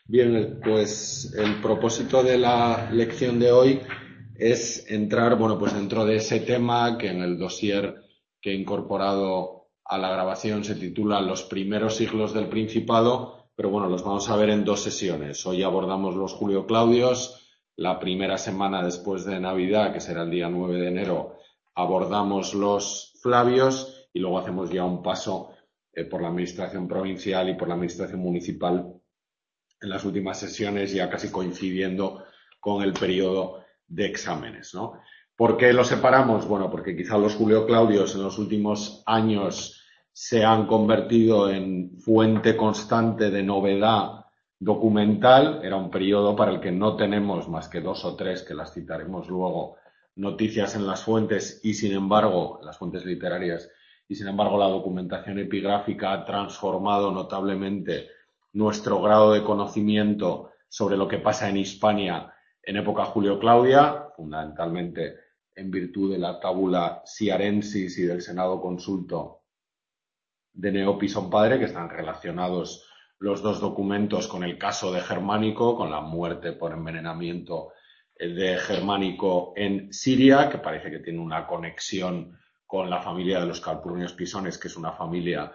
Bien, pues el propósito de la lección de hoy es entrar, bueno, pues dentro de ese tema que en el dossier que he incorporado a la grabación se titula Los primeros siglos del Principado, pero bueno, los vamos a ver en dos sesiones. Hoy abordamos los Julio Claudios, la primera semana después de Navidad, que será el día 9 de enero, abordamos los Flavios y luego hacemos ya un paso por la administración provincial y por la administración municipal en las últimas sesiones, ya casi coincidiendo con el periodo de exámenes, ¿no? ¿Por qué los separamos? Bueno, porque quizá los Julio Claudios en los últimos años se han convertido en fuente constante de novedad documental. Era un periodo para el que no tenemos más que dos o tres, que las citaremos luego, noticias en las fuentes y, sin embargo, en las fuentes literarias, y sin embargo la documentación epigráfica ha transformado notablemente nuestro grado de conocimiento sobre lo que pasa en Hispania en época Julio-Claudia, fundamentalmente en virtud de la tabula Siarensis y del Senado Consulto de Neopison Padre, que están relacionados los dos documentos con el caso de Germánico, con la muerte por envenenamiento de Germánico en Siria, que parece que tiene una conexión con la familia de los Calpurnios Pisones, que es una familia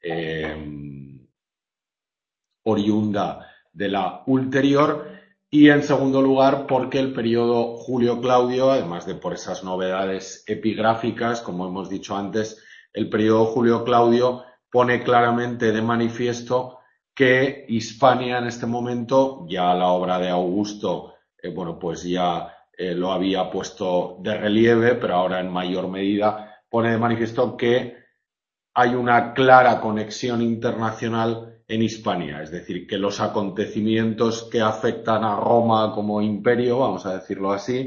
oriunda de la ulterior, y en segundo lugar porque el periodo Julio-Claudio, además de por esas novedades epigráficas, como hemos dicho antes, el periodo Julio-Claudio pone claramente de manifiesto que Hispania en este momento, ya la obra de Augusto, bueno, pues ya lo había puesto de relieve, pero ahora en mayor medida pone de manifiesto que hay una clara conexión internacional en Hispania, es decir, que los acontecimientos que afectan a Roma como imperio, vamos a decirlo así,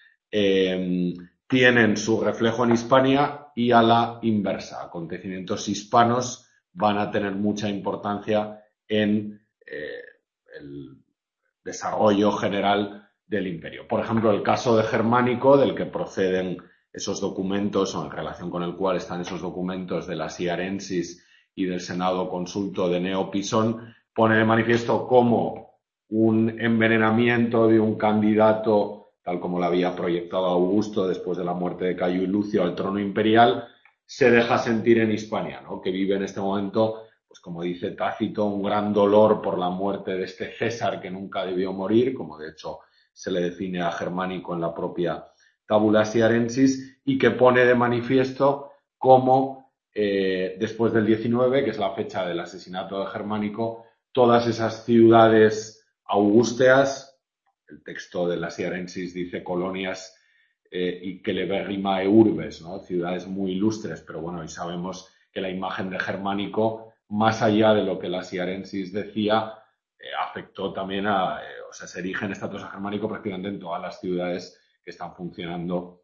tienen su reflejo en Hispania y a la inversa. Acontecimientos hispanos van a tener mucha importancia en el desarrollo general del imperio. Por ejemplo, el caso de Germánico, del que proceden esos documentos o en relación con el cual están esos documentos de la Siarensis y del Senado Consulto de Neopison, pone de manifiesto cómo un envenenamiento de un candidato, tal como lo había proyectado Augusto después de la muerte de Cayo y Lucio al trono imperial, se deja sentir en Hispania, ¿no? Que vive en este momento, pues como dice Tácito, un gran dolor por la muerte de este César que nunca debió morir, como de hecho se le define a Germánico en la propia Tabula Siarensis, y que pone de manifiesto cómo después del 19, que es la fecha del asesinato de Germánico, todas esas ciudades augusteas, el texto de la Siarensis dice colonias y que le berrimae urbes, ¿no? Ciudades muy ilustres, pero bueno, y sabemos que la imagen de Germánico, más allá de lo que la Siarensis decía, afectó también o sea, se erige en estatus germánico prácticamente en todas las ciudades que están funcionando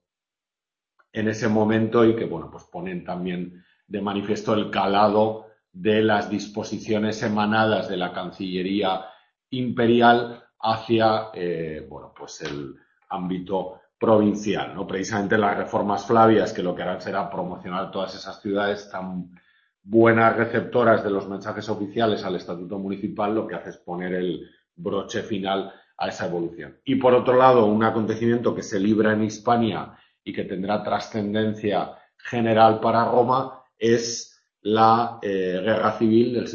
en ese momento y que, bueno, pues ponen también de manifiesto el calado de las disposiciones emanadas de la Cancillería imperial hacia, bueno, pues el ámbito provincial, ¿no? Precisamente las reformas flavias, que lo que harán será promocionar todas esas ciudades tan buenas receptoras de los mensajes oficiales al estatuto municipal, lo que hace es poner el broche final a esa evolución. Y por otro lado, un acontecimiento que se libra en Hispania y que tendrá trascendencia general para Roma es la guerra civil del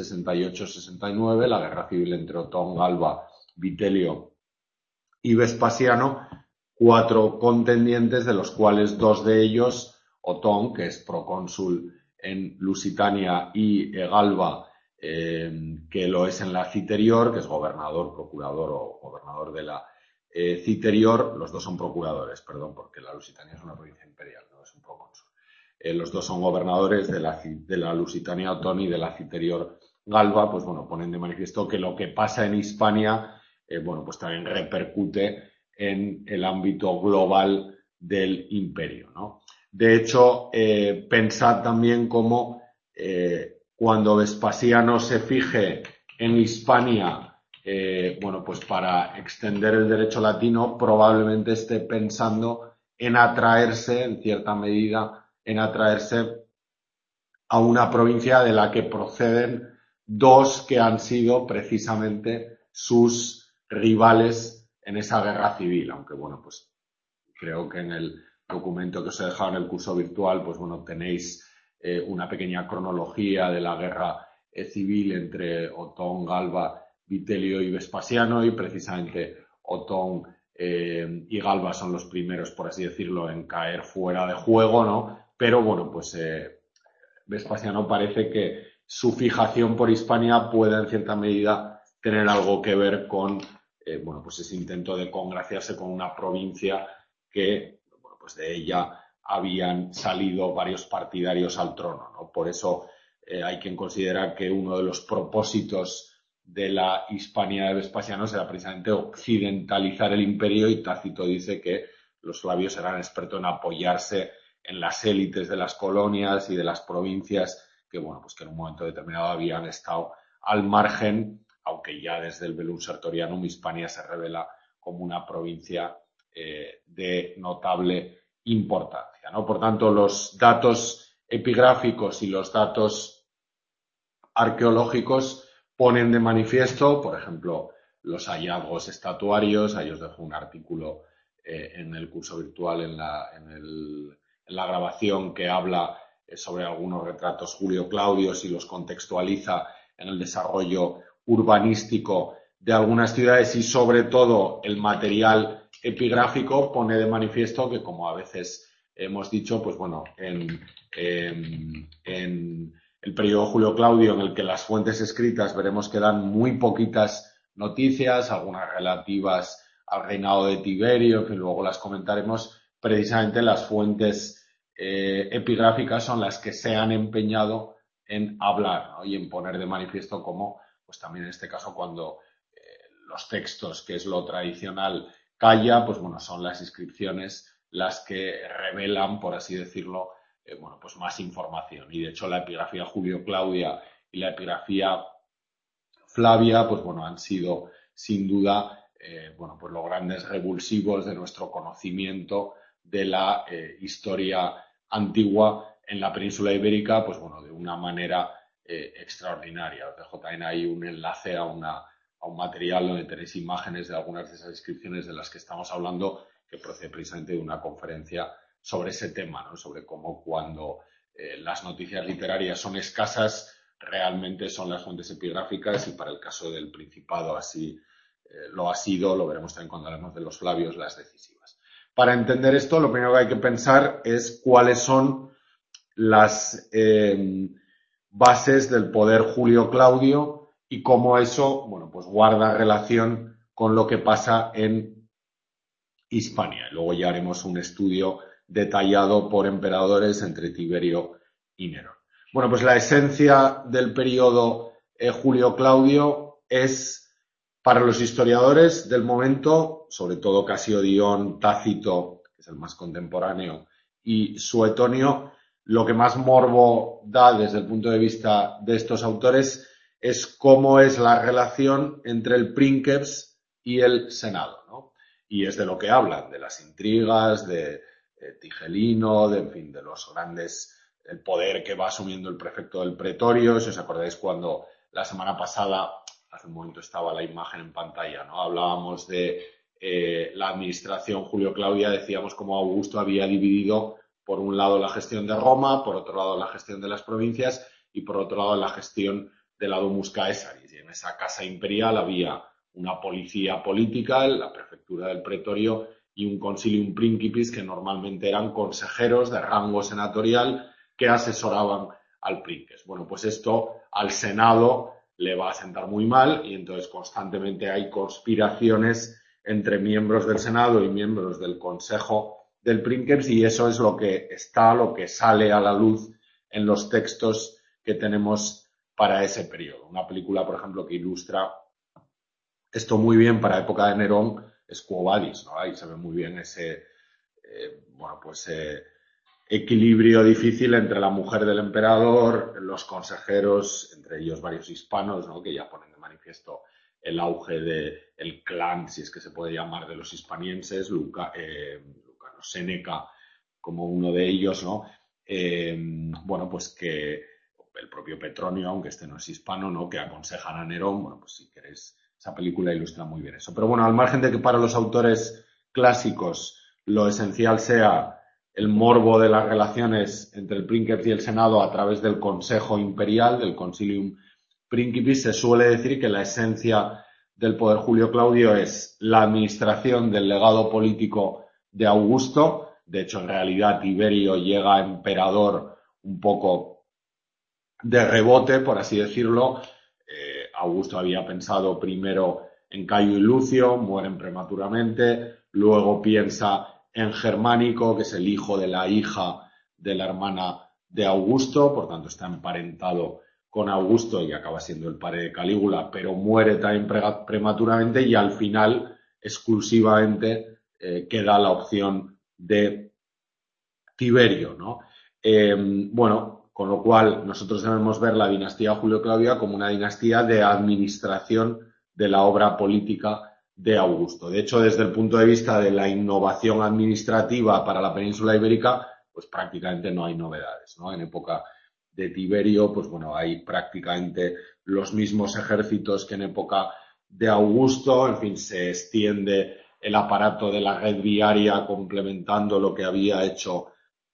68-69, la guerra civil entre Otón, Galba, Vitelio y Vespasiano, 4 contendientes, de los cuales 2 de ellos, Otón, que es procónsul en Lusitania, y Galba, que lo es en la Citerior, que es gobernador, procurador o gobernador de la Citerior, los dos son procuradores, perdón, porque la Lusitania es una provincia imperial, no es un procónsul. Los dos son gobernadores de la Lusitania Otón y de la Citerior Galba, pues bueno, ponen de manifiesto que lo que pasa en Hispania, bueno, pues también repercute en el ámbito global del imperio, ¿no? De hecho, pensad también cómo cuando Vespasiano se fije en Hispania, bueno, pues para extender el derecho latino, probablemente esté pensando en atraerse, en cierta medida, en atraerse a una provincia de la que proceden 2 que han sido precisamente sus rivales en esa guerra civil, aunque bueno, pues creo que en el documento que os he dejado en el curso virtual, pues bueno, tenéis una pequeña cronología de la guerra civil entre Otón, Galba, Vitelio y Vespasiano, y precisamente Otón y Galba son los primeros, por así decirlo, en caer fuera de juego, ¿no? Pero bueno, pues Vespasiano parece que su fijación por Hispania puede en cierta medida tener algo que ver con bueno, pues ese intento de congraciarse con una provincia que, bueno, pues de ella habían salido varios partidarios al trono, ¿no? Por eso hay quien considera que uno de los propósitos de la Hispania de Vespasiano será precisamente occidentalizar el imperio, y Tácito dice que los flavios eran expertos en apoyarse en las élites de las colonias y de las provincias que, bueno, pues que en un momento determinado habían estado al margen, aunque ya desde el Velum Sertorianum Hispania se revela como una provincia de notable importancia, ¿no? Por tanto, los datos epigráficos y los datos arqueológicos ponen de manifiesto, por ejemplo, los hallazgos estatuarios. Ahí os dejo un artículo en el curso virtual, en la grabación, que habla sobre algunos retratos Julio-Claudios y los contextualiza en el desarrollo urbanístico de algunas ciudades, y sobre todo el material epigráfico pone de manifiesto que, como a veces hemos dicho, pues bueno, en el periodo Julio-Claudio, en el que las fuentes escritas veremos que dan muy poquitas noticias, algunas relativas al reinado de Tiberio, que luego las comentaremos. Precisamente las fuentes epigráficas son las que se han empeñado en hablar, ¿no? Y en poner de manifiesto cómo, pues también en este caso, cuando los textos, que es lo tradicional, calla, pues bueno, son las inscripciones las que revelan, por así decirlo, bueno, pues más información. Y de hecho la epigrafía Julio-Claudia y la epigrafía Flavia, pues bueno, han sido sin duda bueno, pues los grandes revulsivos de nuestro conocimiento de la historia antigua en la península ibérica, pues bueno, de una manera extraordinaria. Os dejo también ahí un enlace a un material donde tenéis imágenes de algunas de esas inscripciones de las que estamos hablando, que procede precisamente de una conferencia sobre ese tema, ¿no? Sobre cómo, cuando las noticias literarias son escasas, realmente son las fuentes epigráficas, y para el caso del Principado así lo ha sido. Lo veremos también cuando hablemos de los Flavios, las decisivas. Para entender esto, lo primero que hay que pensar es cuáles son las bases del poder Julio-Claudio y cómo eso, bueno, pues guarda relación con lo que pasa en Hispania. Luego ya haremos un estudio detallado por emperadores entre Tiberio y Nerón. Bueno, pues la esencia del periodo Julio-Claudio es, para los historiadores del momento, sobre todo Casiodíon, Tácito, que es el más contemporáneo, y Suetonio, lo que más morbo da desde el punto de vista de estos autores es cómo es la relación entre el princeps y el senado, ¿no? Y es de lo que hablan, de las intrigas, de Tigelino, en fin, de los grandes, el poder que va asumiendo el prefecto del pretorio. Si os acordáis, cuando la semana pasada, hace un momento estaba la imagen en pantalla, ¿no? Hablábamos de la administración Julio-Claudia, decíamos cómo Augusto había dividido, por un lado, la gestión de Roma, por otro lado, la gestión de las provincias, y por otro lado, la gestión de la Domus Caesaris. Y en esa casa imperial había una policía política, la prefectura del pretorio, y un consilium principis, que normalmente eran consejeros de rango senatorial que asesoraban al princeps. Bueno, pues esto al Senado le va a sentar muy mal, y entonces constantemente hay conspiraciones entre miembros del Senado y miembros del Consejo del princeps, y eso es lo que sale a la luz en los textos que tenemos para ese periodo. Una película, por ejemplo, que ilustra esto muy bien para época de Nerón es Quo Vadis, ¿no? Ahí se ve muy bien ese bueno, pues equilibrio difícil entre la mujer del emperador, los consejeros, entre ellos varios hispanos, ¿no? Que ya ponen de manifiesto el auge del clan, si es que se puede llamar, de los hispanienses, Lucano Séneca como uno de ellos, ¿no? Bueno, pues que el propio Petronio, aunque este no es hispano, ¿no? Que aconsejan a Nerón, bueno, pues si queréis Esa película ilustra muy bien eso. Pero bueno, al margen de que para los autores clásicos lo esencial sea el morbo de las relaciones entre el Princeps y el Senado a través del Consejo Imperial, del Concilium Principis, se suele decir que la esencia del poder Julio Claudio es la administración del legado político de Augusto. De hecho, en realidad, Tiberio llega emperador un poco de rebote, por así decirlo. Augusto había pensado primero en Cayo y Lucio, mueren prematuramente, luego piensa en Germánico, que es el hijo de la hija de la hermana de Augusto, por tanto está emparentado con Augusto y acaba siendo el padre de Calígula, pero muere también prematuramente y al final exclusivamente queda la opción de Tiberio, ¿no? Bueno, con lo cual nosotros debemos ver la dinastía Julio-Claudia como una dinastía de administración de la obra política de Augusto. De hecho, desde el punto de vista de la innovación administrativa para la península ibérica, pues prácticamente no hay novedades, ¿no? En época de Tiberio, pues bueno, hay prácticamente los mismos ejércitos que en época de Augusto, en fin, se extiende el aparato de la red viaria complementando lo que había hecho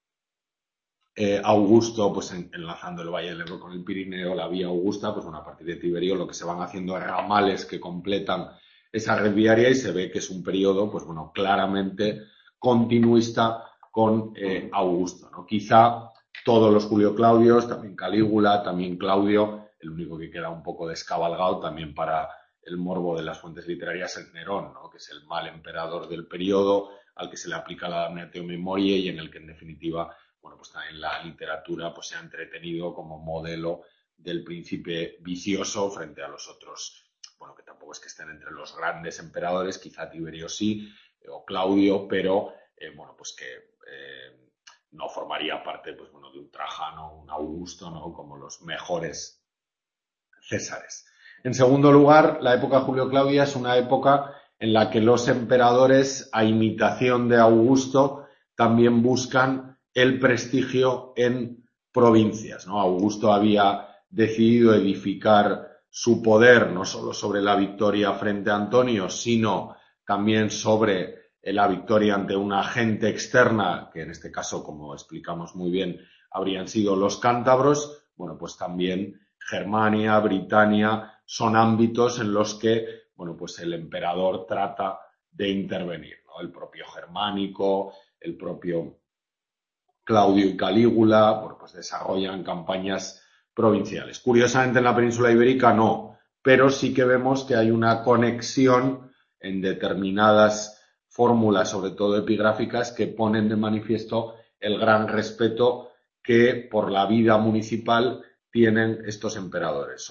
Augusto, pues enlazando el Valle del Ebro con el Pirineo, la vía Augusta, pues bueno, a partir de Tiberio lo que se van haciendo es ramales que completan esa red viaria y se ve que es un periodo, pues bueno, claramente continuista con Augusto, ¿no? Quizá todos los Julio Claudios, también Calígula, también Claudio, el único que queda un poco descabalgado también para el morbo de las fuentes literarias es Nerón, ¿no? Que es el mal emperador del periodo al que se le aplica la damnatio memoriae y en el que en definitiva, bueno, pues también la literatura pues se ha entretenido como modelo del príncipe vicioso frente a los otros, bueno, que tampoco es que estén entre los grandes emperadores, quizá Tiberio sí, o Claudio, pero bueno, pues que no formaría parte, pues bueno, de un Trajano, un Augusto, ¿no? Como los mejores Césares. En segundo lugar, la época Julio-Claudia es una época en la que los emperadores, a imitación de Augusto, también buscan el prestigio en provincias, ¿no? Augusto había decidido edificar su poder no solo sobre la victoria frente a Antonio, sino también sobre la victoria ante una agente externa, que en este caso, como explicamos muy bien, habrían sido los cántabros. Bueno, pues también Germania, Britania, son ámbitos en los que, bueno, pues el emperador trata de intervenir, ¿no? El propio Germánico, el propio Claudio y Calígula, bueno, pues desarrollan campañas provinciales. Curiosamente en la península ibérica no, pero sí que vemos que hay una conexión en determinadas fórmulas, sobre todo epigráficas, que ponen de manifiesto el gran respeto que por la vida municipal tienen estos emperadores,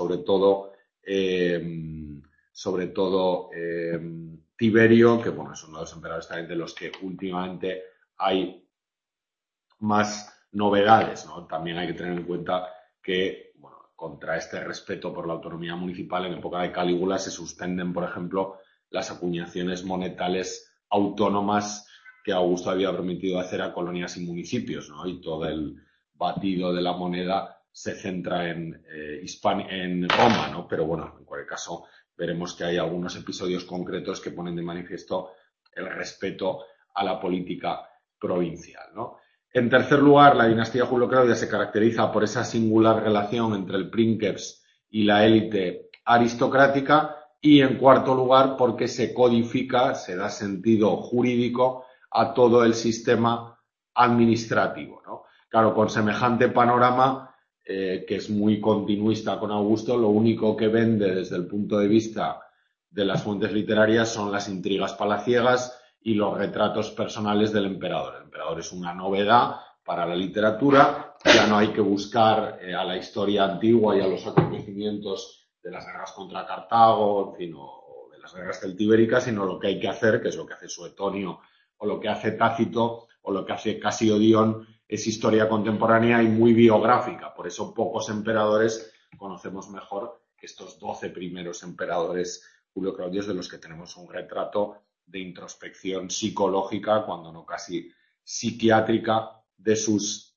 Tiberio, que bueno, es uno de los emperadores también de los que últimamente hay más novedades, ¿no? También hay que tener en cuenta que, bueno, contra este respeto por la autonomía municipal, en época de Calígula se suspenden, por ejemplo, las acuñaciones monetales autónomas que Augusto había permitido hacer a colonias y municipios, ¿no? Y todo el batido de la moneda se centra en Roma, ¿no? Pero bueno, en cualquier caso, veremos que hay algunos episodios concretos que ponen de manifiesto el respeto a la política provincial, ¿no? En tercer lugar, la dinastía Julio-Claudia se caracteriza por esa singular relación entre el princeps y la élite aristocrática y, en cuarto lugar, porque se codifica, se da sentido jurídico a todo el sistema administrativo, ¿no? Claro, con semejante panorama, que es muy continuista con Augusto, lo único que vende desde el punto de vista de las fuentes literarias son las intrigas palaciegas y los retratos personales del emperador. El emperador es una novedad para la literatura, ya no hay que buscar a la historia antigua y a los acontecimientos de las guerras contra Cartago, en fin, o de las guerras celtibéricas, sino lo que hay que hacer, que es lo que hace Suetonio, o lo que hace Tácito, o lo que hace Casiodión, es historia contemporánea y muy biográfica. Por eso pocos emperadores conocemos mejor que estos 12 primeros emperadores Julio-Claudios, de los que tenemos un retrato de introspección psicológica, cuando no casi psiquiátrica, de sus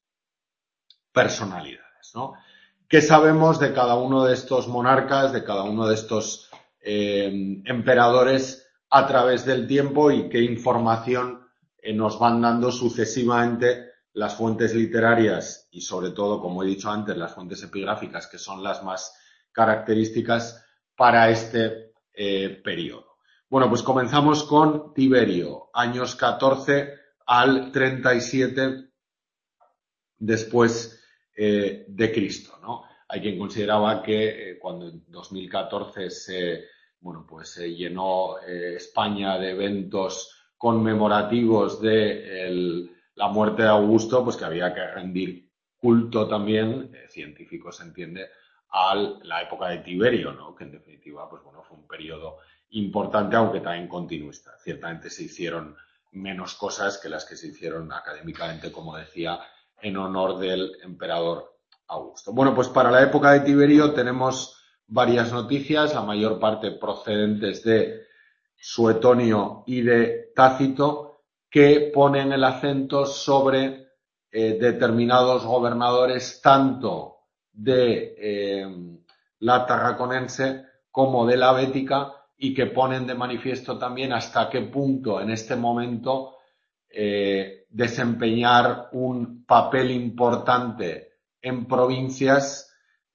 personalidades, ¿no? ¿Qué sabemos de cada uno de estos monarcas, de cada uno de estos emperadores a través del tiempo y qué información nos van dando sucesivamente las fuentes literarias y sobre todo, como he dicho antes, las fuentes epigráficas, que son las más características para este periodo. Bueno, pues comenzamos con Tiberio, años 14 al 37 después de Cristo, ¿no? Hay quien consideraba que cuando en 2014 se llenó España de eventos conmemorativos de la muerte de Augusto, pues que había que rendir culto también, científico se entiende, a la época de Tiberio, ¿no? Que en definitiva, pues bueno, fue un periodo importante, aunque también continuista. Ciertamente se hicieron menos cosas que las que se hicieron académicamente, como decía, en honor del emperador Augusto. Bueno, pues para la época de Tiberio tenemos varias noticias, la mayor parte procedentes de Suetonio y de Tácito, que ponen el acento sobre determinados gobernadores tanto de la Tarraconense como de la Bética y que ponen de manifiesto también hasta qué punto en este momento desempeñar un papel importante en provincias,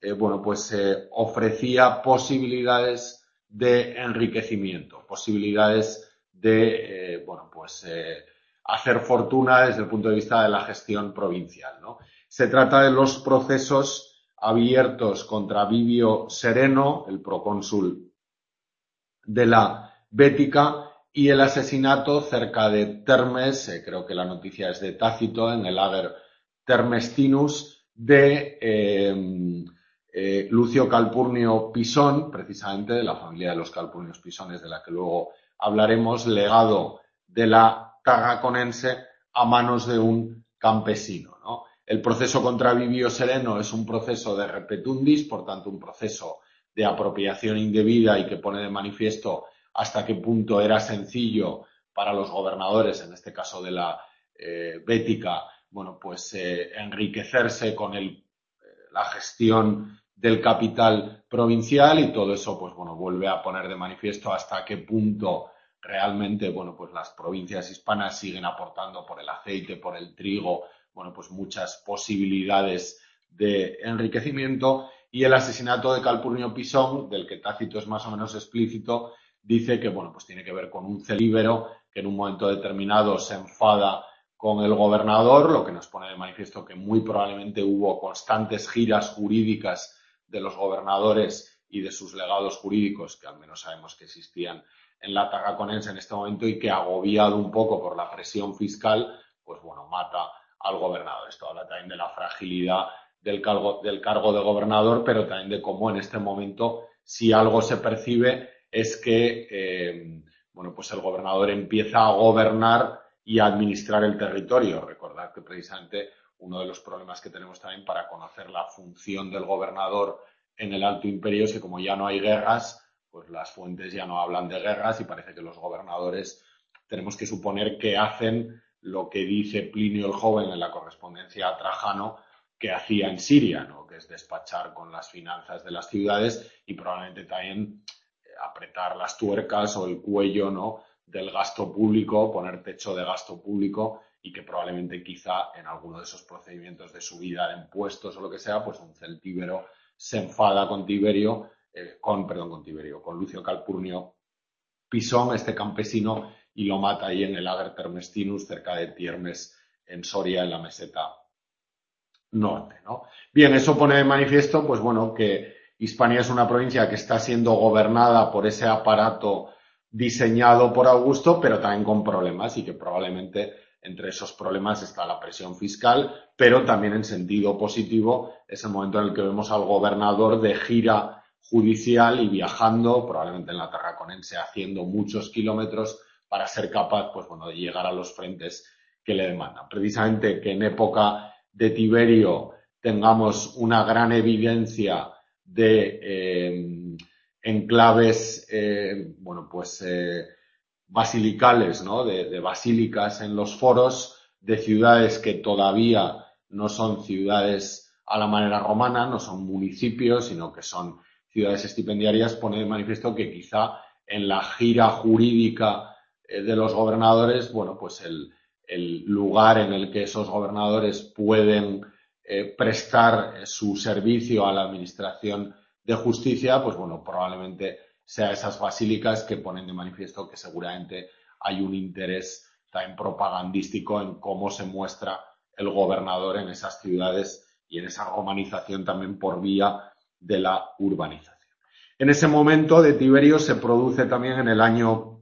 ofrecía posibilidades de enriquecimiento, posibilidades de, hacer fortuna desde el punto de vista de la gestión provincial, ¿no? Se trata de los procesos abiertos contra Vivio Sereno, el procónsul de la Bética, y el asesinato cerca de Termes, creo que la noticia es de Tácito, en el Ager Termestinus, de Lucio Calpurnio Pisón, precisamente de la familia de los Calpurnios Pisones, de la que luego hablaremos, legado de la Tarraconense a manos de un campesino, ¿no? El proceso contra Vivio Sereno es un proceso de repetundis, por tanto un proceso de apropiación indebida y que pone de manifiesto hasta qué punto era sencillo para los gobernadores, en este caso de la Bética, enriquecerse con la gestión del capital provincial, y todo eso vuelve a poner de manifiesto hasta qué punto realmente las provincias hispanas siguen aportando por el aceite, por el trigo, muchas posibilidades de enriquecimiento. Y el asesinato de Calpurnio Pisón, del que Tácito es más o menos explícito, dice que tiene que ver con un celíbero que en un momento determinado se enfada con el gobernador, lo que nos pone de manifiesto que muy probablemente hubo constantes giras jurídicas de los gobernadores y de sus legados jurídicos, que al menos sabemos que existían en la Tarraconense en este momento, y que, agobiado un poco por la presión fiscal, mata al gobernador. Esto habla también de la fragilidad del cargo de gobernador, pero también de cómo en este momento, si algo se percibe, es que el gobernador empieza a gobernar y a administrar el territorio. Recordad que precisamente uno de los problemas que tenemos también para conocer la función del gobernador en el Alto Imperio es que, como ya no hay guerras, pues las fuentes ya no hablan de guerras y parece que los gobernadores tenemos que suponer que hacen lo que dice Plinio el Joven en la correspondencia a Trajano que hacía en Siria, ¿no? Que es despachar con las finanzas de las ciudades y probablemente también apretar las tuercas o el cuello, ¿no?, del gasto público, poner techo de gasto público, y que probablemente quizá en alguno de esos procedimientos de subida de impuestos o lo que sea, pues un celtíbero se enfada con con Lucio Calpurnio Pisón, este campesino, y lo mata ahí en el Ager Termestinus, cerca de Tiermes, en Soria, en la meseta norte, ¿no? Bien, eso pone de manifiesto, que Hispania es una provincia que está siendo gobernada por ese aparato diseñado por Augusto, pero también con problemas, y que probablemente entre esos problemas está la presión fiscal, pero también, en sentido positivo, es el momento en el que vemos al gobernador de gira judicial y viajando, probablemente en la Tarraconense, haciendo muchos kilómetros para ser capaz, de llegar a los frentes que le demandan. Precisamente que en época de Tiberio tengamos una gran evidencia de enclaves, basilicales, ¿no?, de basílicas en los foros, de ciudades que todavía no son ciudades a la manera romana, no son municipios, sino que son ciudades estipendiarias, pone de manifiesto que quizá en la gira jurídica de los gobernadores, bueno, pues el lugar en el que esos gobernadores pueden prestar su servicio a la administración de justicia, pues bueno, probablemente sea esas basílicas, que ponen de manifiesto que seguramente hay un interés también propagandístico en cómo se muestra el gobernador en esas ciudades y en esa romanización también por vía de la urbanización. En ese momento de Tiberio se produce también en el año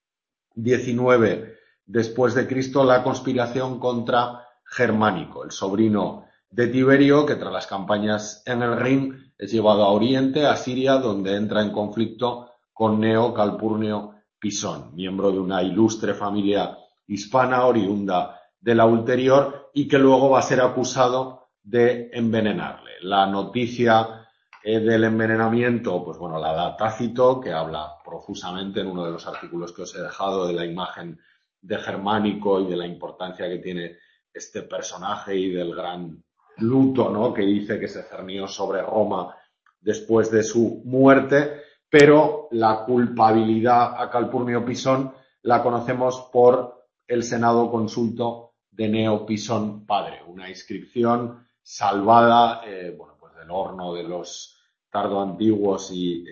19 después de Cristo la conspiración contra Germánico, el sobrino de Tiberio, que tras las campañas en el Rin es llevado a Oriente, a Siria, donde entra en conflicto con Neo Calpurnio Pisón, miembro de una ilustre familia hispana oriunda de la ulterior, y que luego va a ser acusado de envenenarle. La noticia del envenenamiento, pues bueno, la da Tácito, que habla profusamente en uno de los artículos que os he dejado de la imagen de Germánico y de la importancia que tiene este personaje y del gran luto, ¿no?, que dice que se cernió sobre Roma después de su muerte, pero la culpabilidad a Calpurnio Pisón la conocemos por el Senado Consulto de Neo Pisón padre, una inscripción salvada, bueno, pues del horno de los tardoantiguos y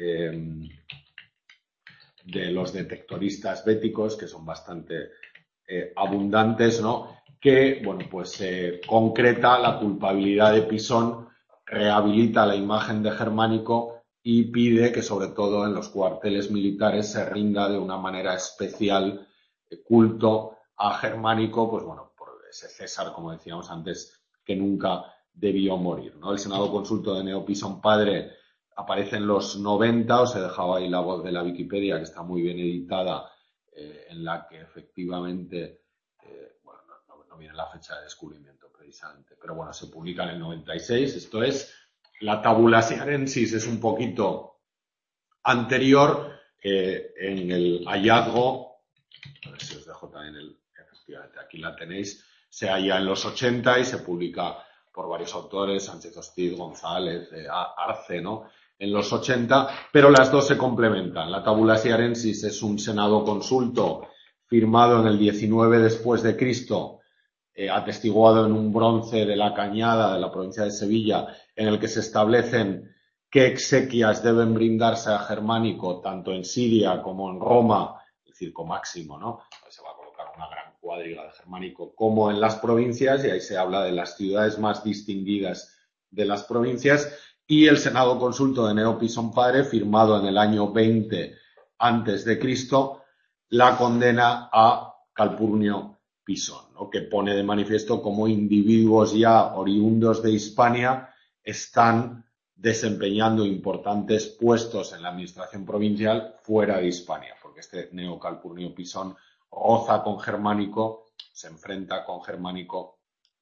de los detectoristas béticos, que son bastante abundantes, ¿no?, que, bueno, pues concreta la culpabilidad de Pisón, rehabilita la imagen de Germánico y pide que, sobre todo en los cuarteles militares, se rinda de una manera especial culto a Germánico, pues bueno, por ese César, como decíamos antes, que nunca debió morir, ¿no? El Senado Consulto de Neo Pisón padre aparece en los 90, os he dejado ahí la voz de la Wikipedia, que está muy bien editada, en la que efectivamente, bueno, no viene la fecha de descubrimiento precisamente, pero bueno, se publica en el 96, esto es, la Tabula Siarensis es un poquito anterior, en el hallazgo, a ver si os dejo también efectivamente, aquí la tenéis, se halla en los 80 y se publica por varios autores, Sánchez Hostiz, González, Arce, ¿no?, en los 80, pero las dos se complementan. La Tabula Siarensis es un senado consulto firmado en el 19 después de Cristo, atestiguado en un bronce de la Cañada de la provincia de Sevilla, en el que se establecen qué exequias deben brindarse a Germánico tanto en Siria como en Roma, el circo máximo, ¿no? Se va a colocar una gran cuadriga de Germánico, como en las provincias, y ahí se habla de las ciudades más distinguidas de las provincias, y el Senado Consulto de Neo Pisón padre, firmado en el año 20 antes de Cristo, la condena a Calpurnio Pisón, ¿no?, que pone de manifiesto cómo individuos ya oriundos de Hispania están desempeñando importantes puestos en la administración provincial fuera de Hispania, porque este Neo Calpurnio Pisón roza con Germánico, se enfrenta con Germánico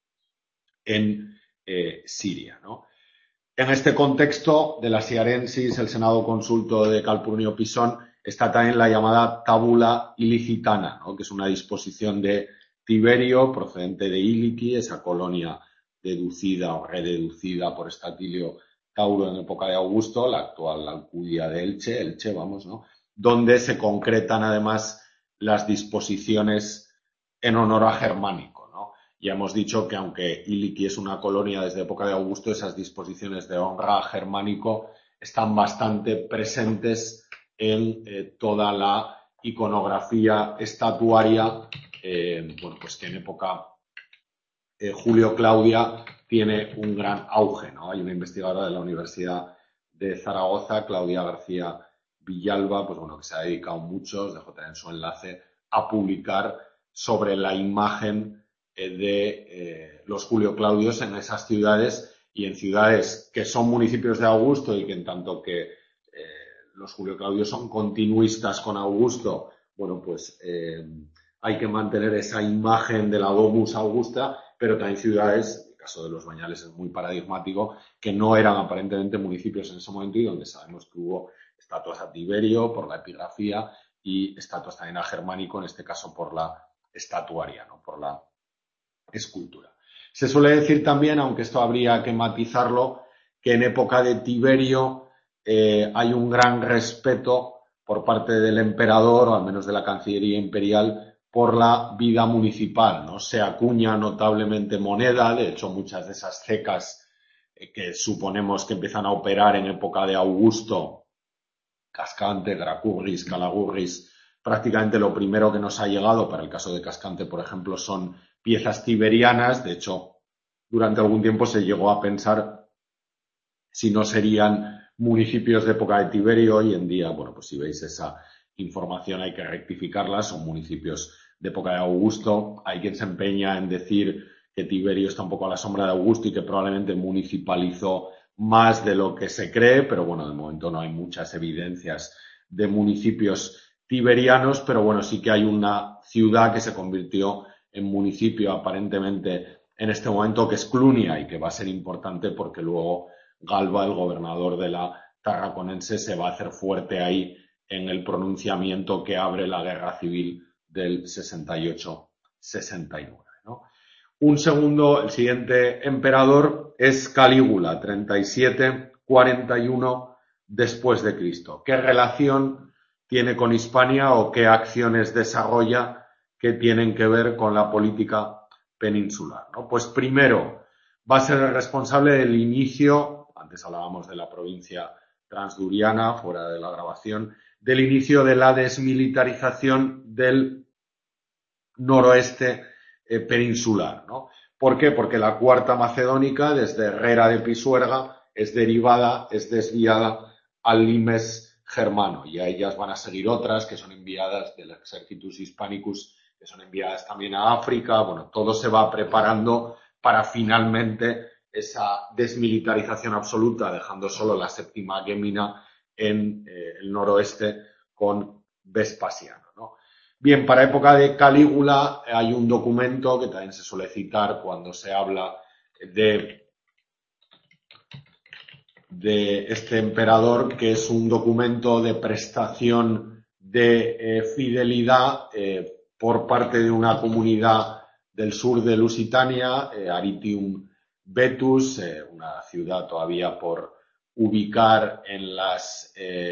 en Siria, ¿no? En este contexto de la Siarensis, el Senado Consulto de Calpurnio Pisón, está también la llamada Tabula Ilicitana, ¿no?, que es una disposición de Tiberio procedente de Iliqui, esa colonia deducida o rededucida por Estatilio Tauro en época de Augusto, la actual Alcudia de Elche, vamos, ¿no?, donde se concretan además las disposiciones en honor a Germánico, ¿no? Ya hemos dicho que aunque Iliqui es una colonia desde época de Augusto, esas disposiciones de honra a Germánico están bastante presentes en toda la iconografía estatuaria, bueno, pues que en época Julio Claudia tiene un gran auge, ¿no? Hay una investigadora de la Universidad de Zaragoza, Claudia García Villalba, pues bueno, que se ha dedicado mucho, os dejo también su enlace, a publicar sobre la imagen de los Julio Claudios en esas ciudades, y en ciudades que son municipios de Augusto y que en tanto que los Julio Claudios son continuistas con Augusto, bueno, pues hay que mantener esa imagen de la Domus Augusta, pero también ciudades, el caso de los Bañales es muy paradigmático, que no eran aparentemente municipios en ese momento y donde sabemos que hubo estatuas a Tiberio por la epigrafía y estatuas también a Germánico, en este caso por la estatuaria, ¿no?, por la escultura. Se suele decir también, aunque esto habría que matizarlo, que en época de Tiberio hay un gran respeto por parte del emperador, o al menos de la Cancillería Imperial, por la vida municipal, ¿no? Se acuña notablemente moneda, de hecho muchas de esas cecas que suponemos que empiezan a operar en época de Augusto, Cascante, Gracurris, Calagurris, prácticamente lo primero que nos ha llegado, para el caso de Cascante, por ejemplo, son piezas tiberianas. De hecho, durante algún tiempo se llegó a pensar si no serían municipios de época de Tiberio. Hoy en día, bueno, pues si veis esa información hay que rectificarla, son municipios de época de Augusto. Hay quien se empeña en decir que Tiberio está un poco a la sombra de Augusto y que probablemente municipalizó más de lo que se cree, pero bueno, de momento no hay muchas evidencias de municipios tiberianos, pero bueno, sí que hay una ciudad que se convirtió en municipio aparentemente en este momento, que es Clunia, y que va a ser importante porque luego Galba, el gobernador de la Tarraconense, se va a hacer fuerte ahí en el pronunciamiento que abre la guerra civil del 68-69, ¿no? El siguiente emperador es Calígula, 37-41 después de Cristo. ¿Qué relación tiene con Hispania o qué acciones desarrolla que tienen que ver con la política peninsular, ¿no? Pues primero va a ser el responsable del inicio, antes hablábamos de la provincia transduriana, fuera de la grabación, del inicio de la desmilitarización del noroeste peninsular, ¿no? ¿Por qué? Porque la cuarta macedónica, desde Herrera de Pisuerga, es derivada, es desviada al limes germano, y a ellas van a seguir otras que son enviadas del Exercitus Hispanicus, que son enviadas también a África. Bueno, todo se va preparando para finalmente esa desmilitarización absoluta, dejando solo la séptima Gémina en el noroeste con Vespasiano, ¿no? Bien, para época de Calígula hay un documento que también se suele citar cuando se habla de este emperador, que es un documento de prestación de fidelidad por parte de una comunidad del sur de Lusitania, Aritium Vetus, una ciudad todavía por ubicar en las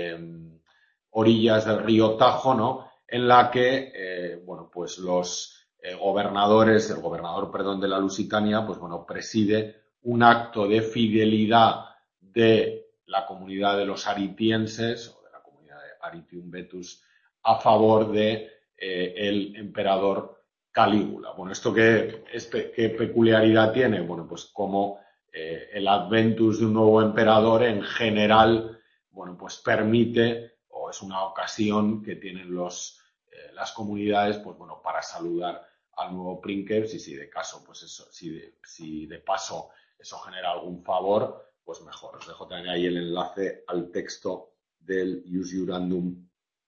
orillas del río Tajo, ¿no? En la que, bueno, pues los gobernadores, el gobernador, perdón, de la Lusitania, pues bueno, preside un acto de fidelidad de la comunidad de los aritienses, o de la comunidad de Aritium Vetus, a favor de el emperador Calígula. Bueno, ¿esto qué peculiaridad tiene? Bueno, pues como el adventus de un nuevo emperador en general, bueno, pues permite, o es una ocasión que tienen las comunidades, pues bueno, para saludar al nuevo princeps, y si de caso, pues eso, si de paso eso genera algún favor, pues mejor. Os dejo también ahí el enlace al texto del Ius Iurandum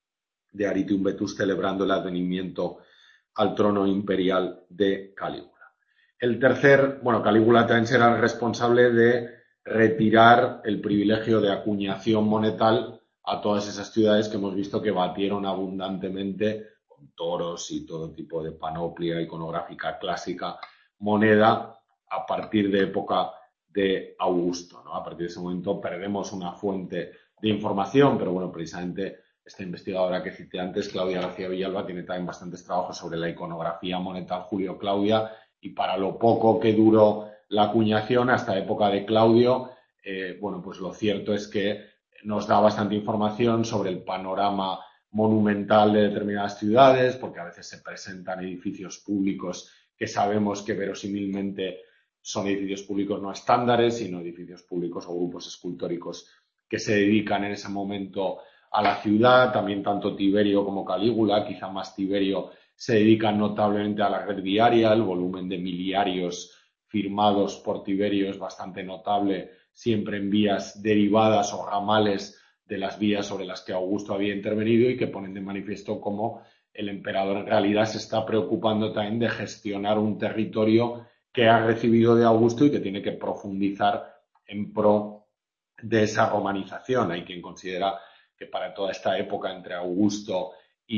de Aritium Vetus, celebrando el advenimiento al trono imperial de Calígula. El tercer, bueno, Calígula también será el responsable de retirar el privilegio de acuñación monetal a todas esas ciudades que hemos visto que batieron abundantemente con toros y todo tipo de panoplia iconográfica clásica, moneda, a partir de época de Augusto, ¿no? A partir de ese momento perdemos una fuente de información, pero bueno, precisamente esta investigadora que cité antes, Claudia García Villalba, tiene también bastantes trabajos sobre la iconografía monetal Julio-Claudia, y para lo poco que duró la acuñación hasta época de Claudio, bueno, pues lo cierto es que nos da bastante información sobre el panorama monumental de determinadas ciudades, porque a veces se presentan edificios públicos que sabemos que verosímilmente son edificios públicos no estándares, sino edificios públicos o grupos escultóricos que se dedican en ese momento a la ciudad. También tanto Tiberio como Calígula, quizá más Tiberio, se dedican notablemente a la red viaria. El volumen de miliarios firmados por Tiberio es bastante notable, siempre en vías derivadas o ramales de las vías sobre las que Augusto había intervenido, y que ponen de manifiesto cómo el emperador en realidad se está preocupando también de gestionar un territorio que ha recibido de Augusto y que tiene que profundizar en pro de esa romanización. Hay quien considera que para toda esta época entre Augusto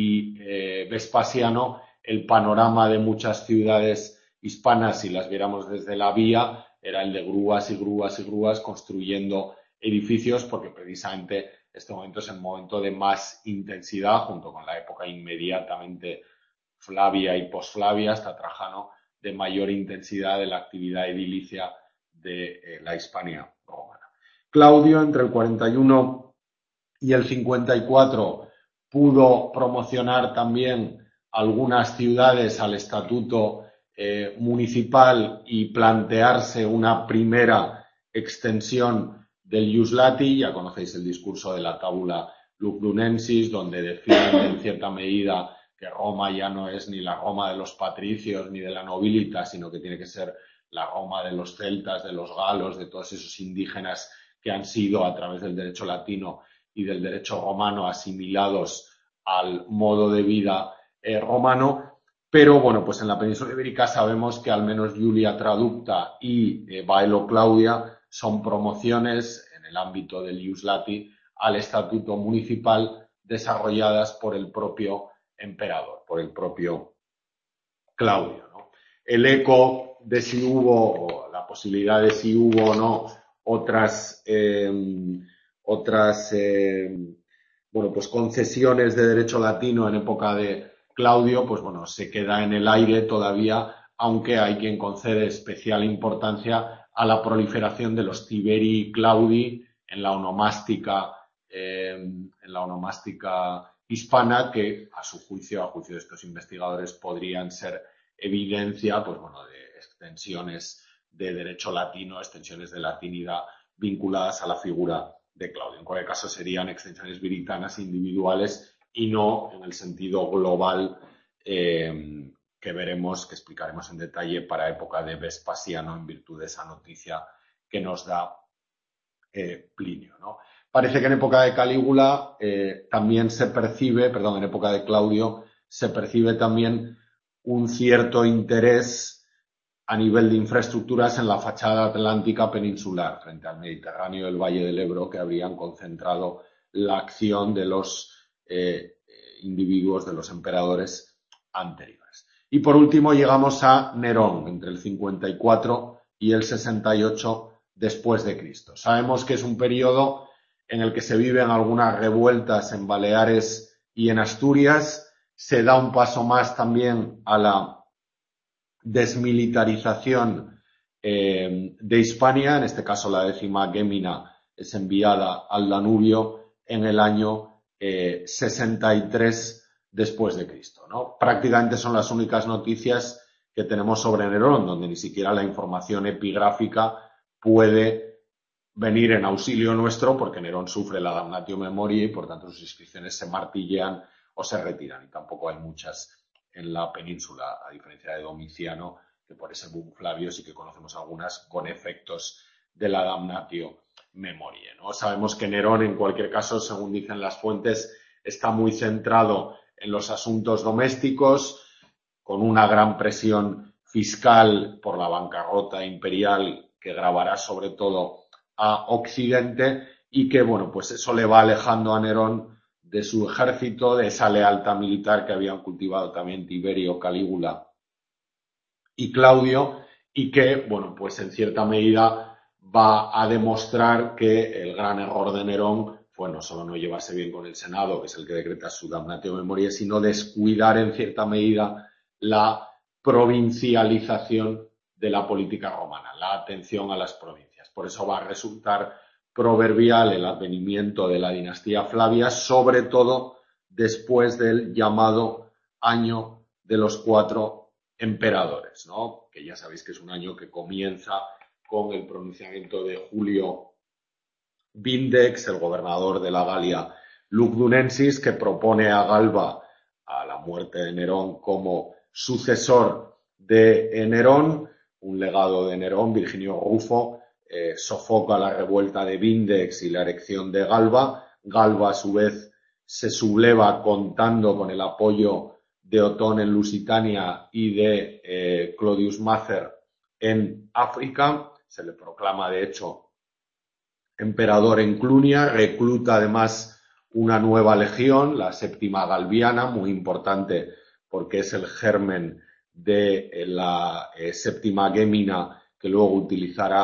y Vespasiano, el panorama de muchas ciudades hispanas, si las viéramos desde la vía, era el de grúas y grúas y grúas construyendo edificios, porque precisamente este momento es el momento de más intensidad, junto con la época inmediatamente Flavia y posflavia, hasta Trajano, de mayor intensidad de la actividad edilicia de la Hispania romana. Claudio, entre el 41 y el 54, pudo promocionar también algunas ciudades al estatuto municipal y plantearse una primera extensión del Ius Lati. Ya conocéis el discurso de la Tabula Lugdunensis, donde defiende en cierta medida que Roma ya no es ni la Roma de los patricios ni de la nobilitas, sino que tiene que ser la Roma de los celtas, de los galos, de todos esos indígenas que han sido, a través del derecho latino y del derecho romano, asimilados al modo de vida romano. Pero bueno, pues en la península ibérica sabemos que al menos Julia Traducta y Baelo Claudia son promociones en el ámbito del Ius Lati al estatuto municipal desarrolladas por el propio emperador, por el propio Claudio, ¿no? El eco de si hubo, o la posibilidad de si hubo o no otras bueno, pues concesiones de derecho latino en época de Claudio, pues bueno, se queda en el aire todavía, aunque hay quien concede especial importancia a la proliferación de los Tiberii Claudi en la onomástica hispana, que a juicio de estos investigadores, podrían ser evidencia, pues bueno, de extensiones de derecho latino, extensiones de latinidad vinculadas a la figura de Claudio. En cualquier caso, serían extensiones viritanas individuales y no en el sentido global que veremos, que explicaremos en detalle para época de Vespasiano, en virtud de esa noticia que nos da Plinio, ¿no? Parece que en época de Calígula también se percibe, en época de Claudio, se percibe también un cierto interés a nivel de infraestructuras en la fachada atlántica peninsular, frente al Mediterráneo y el Valle del Ebro, que habrían concentrado la acción de los individuos, de los emperadores anteriores. Y por último llegamos a Nerón, entre el 54 y el 68 después de Cristo. Sabemos que es un periodo en el que se viven algunas revueltas en Baleares y en Asturias. Se da un paso más también a la desmilitarización de Hispania. En este caso, la 10ª Gémina es enviada al Danubio en el año 63 después de Cristo, ¿no? Prácticamente son las únicas noticias que tenemos sobre Nerón, donde ni siquiera la información epigráfica puede venir en auxilio nuestro, porque Nerón sufre la damnatio memoriae y por tanto sus inscripciones se martillean o se retiran, y tampoco hay muchas en la península, a diferencia de Domiciano, que por ese boom Flavio sí que conocemos algunas con efectos de la damnatio memoriae, ¿no? Sabemos que Nerón, en cualquier caso, según dicen las fuentes, está muy centrado en los asuntos domésticos, con una gran presión fiscal por la bancarrota imperial que gravará sobre todo a Occidente, y que, bueno, pues eso le va alejando a Nerón de su ejército, de esa lealtad militar que habían cultivado también Tiberio, Calígula y Claudio, y que, bueno, pues en cierta medida va a demostrar que el gran error de Nerón fue no solo no llevarse bien con el Senado, que es el que decreta su damnatio memoriae, sino descuidar en cierta medida la provincialización de la política romana, la atención a las provincias. Por eso va a resultar proverbial el advenimiento de la dinastía Flavia, sobre todo después del llamado año de los 4 emperadores, ¿no? Que ya sabéis que es un año que comienza con el pronunciamiento de Julio Vindex, el gobernador de la Galia Lugdunensis, que propone a Galba, a la muerte de Nerón, como sucesor de Nerón, un legado de Nerón. Virginio Rufo sofoca la revuelta de Vindex y la erección de Galba. Galba, a su vez, se subleva contando con el apoyo de Otón en Lusitania y de Clodius Mather en África. Se le proclama, de hecho, emperador en Clunia. Recluta además una nueva legión, la 7ª Galbiana, muy importante porque es el germen de la 7ª Gémina que luego utilizará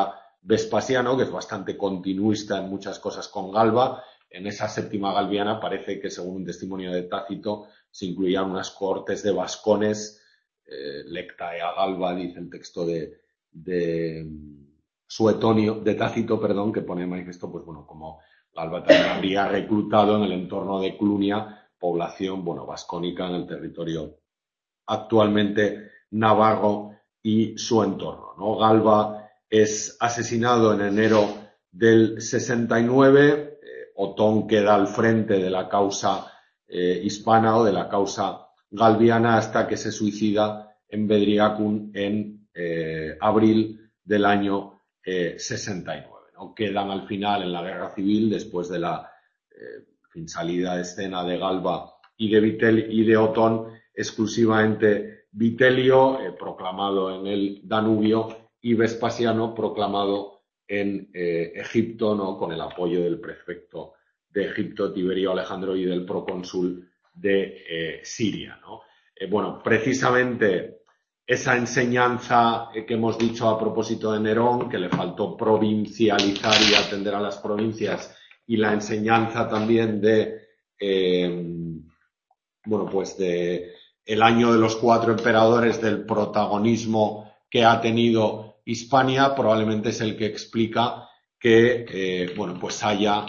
Vespasiano, que es bastante continuista en muchas cosas con Galba. En esa séptima galbiana parece que, según un testimonio de Tácito, se incluían unas cohortes de vascones, lecta ea Galba, dice el texto de Suetonio, de Tácito, perdón, que pone en manifiesto, pues bueno, como Galba también habría reclutado en el entorno de Clunia población, bueno, vascónica en el territorio actualmente navarro y su entorno, ¿no? Galba es asesinado en enero del 69, Otón queda al frente de la causa hispana o de la causa galbiana hasta que se suicida en Bedriacum en abril del año 69, ¿no? Quedan al final en la guerra civil, después de la salida de escena de Galba y de Otón, exclusivamente Vitelio, proclamado en el Danubio, y Vespasiano, proclamado en Egipto, ¿no? Con el apoyo del prefecto de Egipto, Tiberio Alejandro, y del procónsul de Siria, ¿no? Bueno, precisamente esa enseñanza que hemos dicho a propósito de Nerón, que le faltó provincializar y atender a las provincias, y la enseñanza también de bueno, pues de el año de los 4 emperadores, del protagonismo que ha tenido Hispania, probablemente es el que explica que bueno, pues haya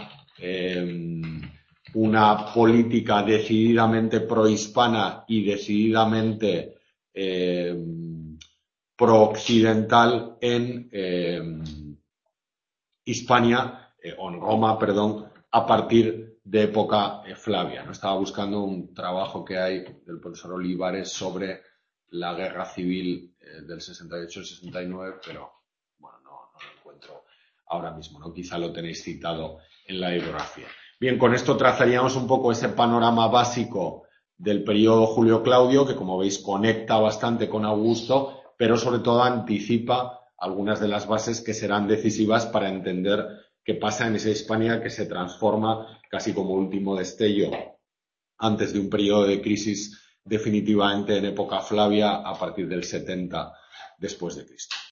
una política decididamente prohispana y decididamente prooccidental en Hispania, o en Roma, perdón, a partir de época Flavia, ¿no? Estaba buscando un trabajo que hay del profesor Olivares sobre la guerra civil del 68-69, pero bueno, no lo encuentro ahora mismo, ¿no? Quizá lo tenéis citado en la bibliografía. Bien, con esto trazaríamos un poco ese panorama básico del periodo Julio-Claudio, que como veis conecta bastante con Augusto, pero sobre todo anticipa algunas de las bases que serán decisivas para entender qué pasa en esa Hispania que se transforma casi como último destello antes de un periodo de crisis definitivamente en época Flavia a partir del 70 después de Cristo.